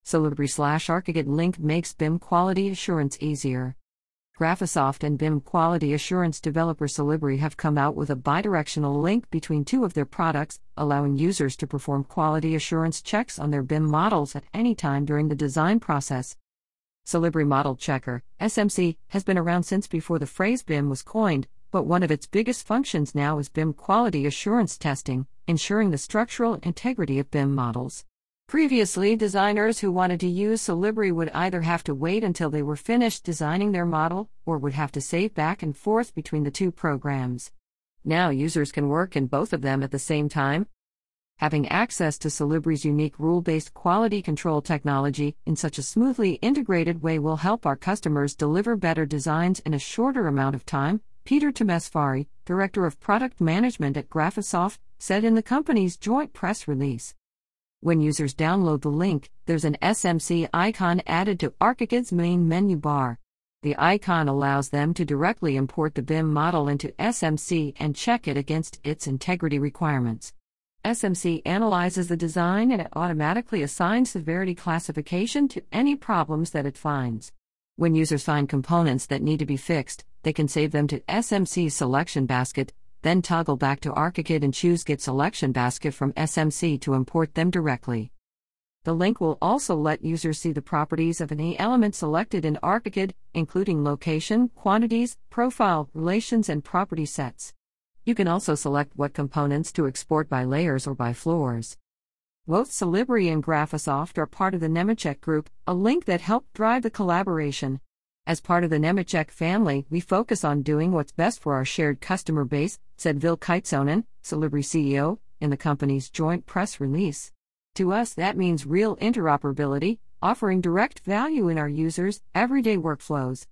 Solibri/Archicad link makes BIM quality assurance easier. Graphisoft and BIM Quality Assurance developer Solibri have come out with a bidirectional link between two of their products, allowing users to perform quality assurance checks on their BIM models at any time during the design process. Solibri Model Checker, SMC, has been around since before the phrase BIM was coined, but one of its biggest functions now is BIM quality assurance testing, ensuring the structural integrity of BIM models. Previously, designers who wanted to use Solibri would either have to wait until they were finished designing their model, or would have to save back and forth between the two programs. Now users can work in both of them at the same time. Having access to Solibri's unique rule-based quality control technology in such a smoothly integrated way will help our customers deliver better designs in a shorter amount of time, Peter Temesfari, Director of Product Management at Graphisoft, said in the company's joint press release. When users download the link, there's an SMC icon added to Archicad's main menu bar. The icon allows them to directly import the BIM model into SMC and check it against its integrity requirements. SMC analyzes the design and it automatically assigns severity classification to any problems that it finds. When users find components that need to be fixed, they can save them to SMC selection basket, then toggle back to Archicad and choose Get Selection Basket from SMC to import them directly. The link will also let users see the properties of any element selected in Archicad, including location, quantities, profile, relations, and property sets. You can also select what components to export by layers or by floors. Both Solibri and Graphisoft are part of the Nemetschek Group, a link that helped drive the collaboration. As part of the Nemetschek family, we focus on doing what's best for our shared customer base, said Ville Kitsonen, Solibri CEO, in the company's joint press release. To us, that means real interoperability, offering direct value in our users' everyday workflows.